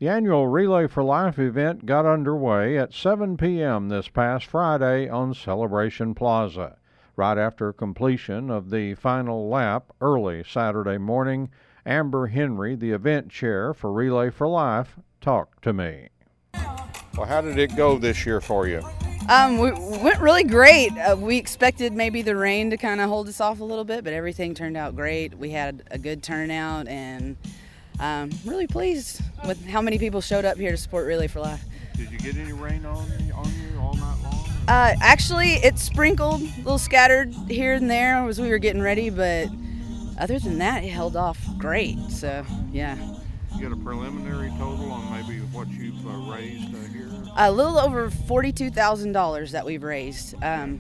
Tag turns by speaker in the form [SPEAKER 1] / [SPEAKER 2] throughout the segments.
[SPEAKER 1] The annual Relay for Life event got underway at 7 p.m. this past Friday on Celebration Plaza. Right after completion of the final lap early Saturday morning, Amber Henry, the event chair for Relay for Life, talked to me. Well, how did it go this year for you?
[SPEAKER 2] We went really great. We expected maybe the rain to kind of hold us off a little bit, but everything turned out great. We had a good turnout, and really pleased with how many people showed up here to support Relay for Life.
[SPEAKER 1] Did you get any rain on you all night long?
[SPEAKER 2] Actually, it sprinkled, a little scattered here and there as we were getting ready, but other than that, it held off great. So, yeah.
[SPEAKER 1] You got a preliminary total on maybe what you've raised here?
[SPEAKER 2] A little over $42,000 that we've raised.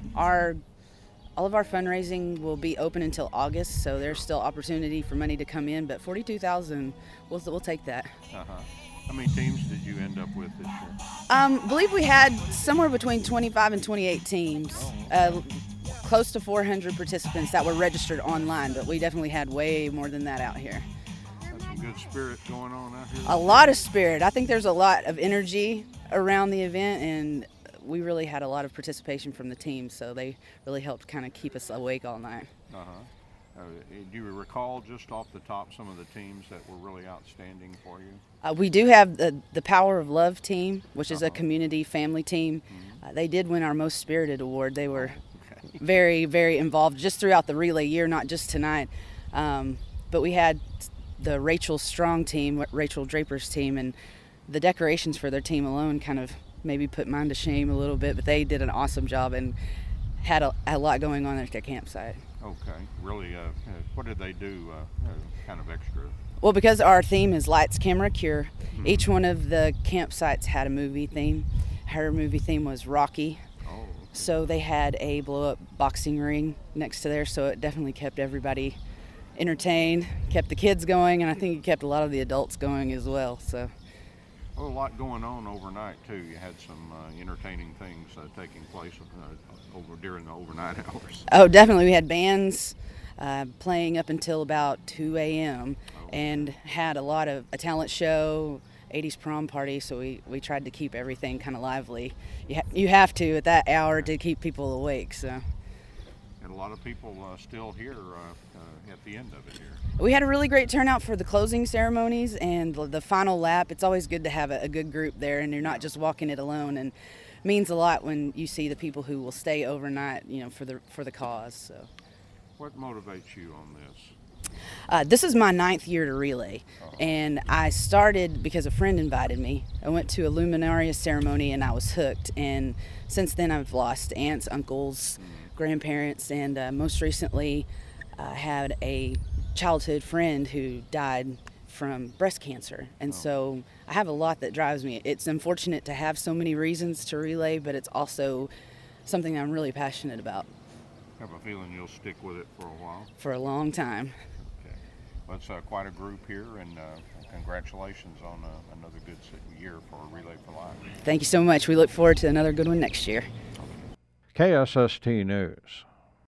[SPEAKER 2] All of our fundraising will be open until August, so there's still opportunity for money to come in. But $42,000, we'll take that.
[SPEAKER 1] How many teams did you end up with this year?
[SPEAKER 2] I believe we had somewhere between 25 and 28 teams. Close to 400 participants that were registered online, but we definitely had way more than that out here.
[SPEAKER 1] That's some good spirit going on out here.
[SPEAKER 2] A lot of spirit. I think there's a lot of energy around the event, and we really had a lot of participation from the team, so they really helped kind of keep us awake all night.
[SPEAKER 1] Do you recall just off the top some of the teams that were really outstanding for you?
[SPEAKER 2] We do have the Power of Love team, which is a community family team. They did win our Most Spirited Award. They were very, very involved just throughout the relay year, not just tonight. But we had the Rachel Strong team, Rachel Draper's team, and the decorations for their team alone kind of maybe put mine to shame a little bit, but they did an awesome job and had a lot going on at their campsite.
[SPEAKER 1] Okay, really, what did they do kind of extra?
[SPEAKER 2] Well, because our theme is Lights, Camera, Cure, each one of the campsites had a movie theme. Her movie theme was Rocky. So they had a blow-up boxing ring next to there, so it definitely kept everybody entertained, kept the kids going, and I think it kept a lot of the adults going as well. So.
[SPEAKER 1] Well, a lot going on overnight too. You had some entertaining things taking place during the overnight hours.
[SPEAKER 2] Oh, definitely. We had bands playing up until about 2 a.m. and had a lot of a talent show, 80s prom party, so we tried to keep everything kind of lively. You have to at that hour to keep people awake. So.
[SPEAKER 1] And a lot of people still here at the end of it here.
[SPEAKER 2] We had a really great turnout for the closing ceremonies and the final lap. It's always good to have a good group there, and you're not just walking it alone. And it means a lot when you see the people who will stay overnight, for the cause. So.
[SPEAKER 1] What motivates you on this?
[SPEAKER 2] This is my 9th year to relay, and I started because a friend invited me. I went to a Luminaria ceremony and I was hooked, and since then I've lost aunts, uncles, grandparents, and most recently had a childhood friend who died from breast cancer, and so I have a lot that drives me. It's unfortunate to have so many reasons to relay, but it's also something I'm really passionate about.
[SPEAKER 1] I have a feeling you'll stick with it for a while.
[SPEAKER 2] For a long time.
[SPEAKER 1] Okay. Well, it's quite a group here, and congratulations on another good year for Relay for Life.
[SPEAKER 2] Thank you so much. We look forward to another good one next year.
[SPEAKER 1] KSST News.